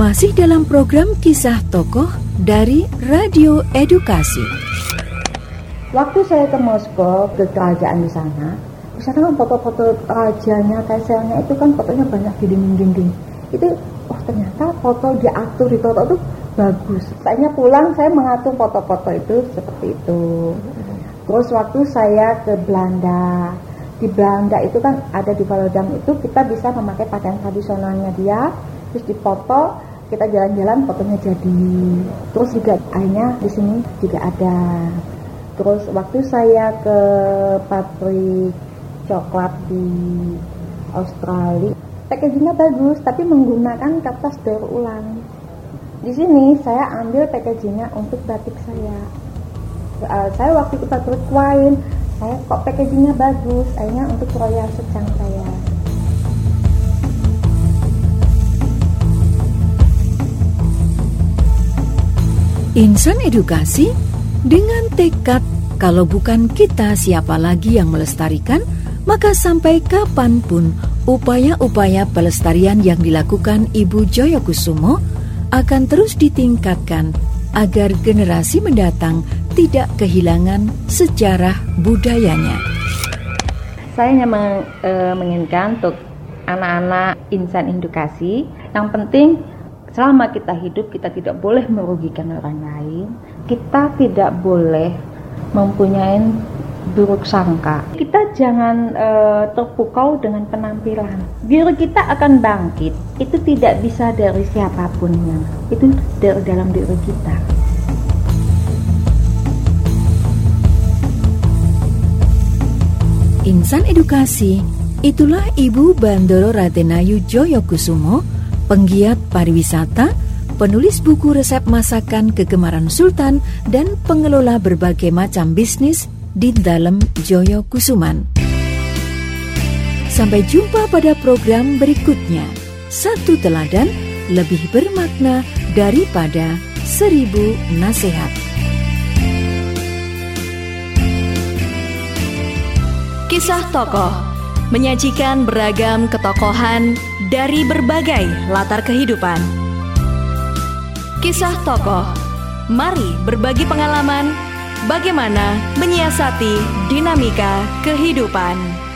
Masih dalam program Kisah Tokoh dari Radio Edukasi. Waktu saya ke Moskow, ke kerajaan di sana kan foto-foto rajanya, kaisarnya itu kan fotonya banyak di dinding-dinding. Itu, ternyata foto diatur di foto itu bagus. Saya pulang, saya mengatur foto-foto itu seperti itu. Terus waktu saya ke Belanda, di Belanda itu kan ada di Volendam itu kita bisa memakai pakaian tradisionalnya dia, terus dipoto, kita jalan-jalan fotonya jadi. Terus juga akhirnya di sini juga ada. Terus waktu saya ke pabrik coklat di Australia, packagingnya bagus tapi menggunakan kertas daur ulang. Di sini saya ambil packagingnya untuk batik saya. Saya waktu itu pabrik wine, saya kok packagingnya bagus, akhirnya untuk royal secang saya. Insan Edukasi dengan tekad kalau bukan kita siapa lagi yang melestarikan, maka sampai kapanpun upaya-upaya pelestarian yang dilakukan Ibu Joyokusumo akan terus ditingkatkan agar generasi mendatang tidak kehilangan sejarah budayanya. Saya hanya menginginkan untuk anak-anak insan edukasi, yang penting selama kita hidup kita tidak boleh merugikan orang lain, kita tidak boleh mempunyai buruk sangka. Kita jangan terpukau dengan penampilan. Diri kita akan bangkit. Itu tidak bisa dari siapapun, itu dari dalam diri kita. Insan Edukasi, itulah Ibu Bandoro Ratenayu Joyokusumo, penggiat pariwisata, penulis buku resep masakan kegemaran Sultan, dan pengelola berbagai macam bisnis di dalam Joyokusuman. Sampai jumpa pada program berikutnya. Satu teladan lebih bermakna daripada 1000 nasihat. Kisah Tokoh menyajikan beragam ketokohan dari berbagai latar kehidupan. Kisah Tokoh, mari berbagi pengalaman bagaimana menyiasati dinamika kehidupan.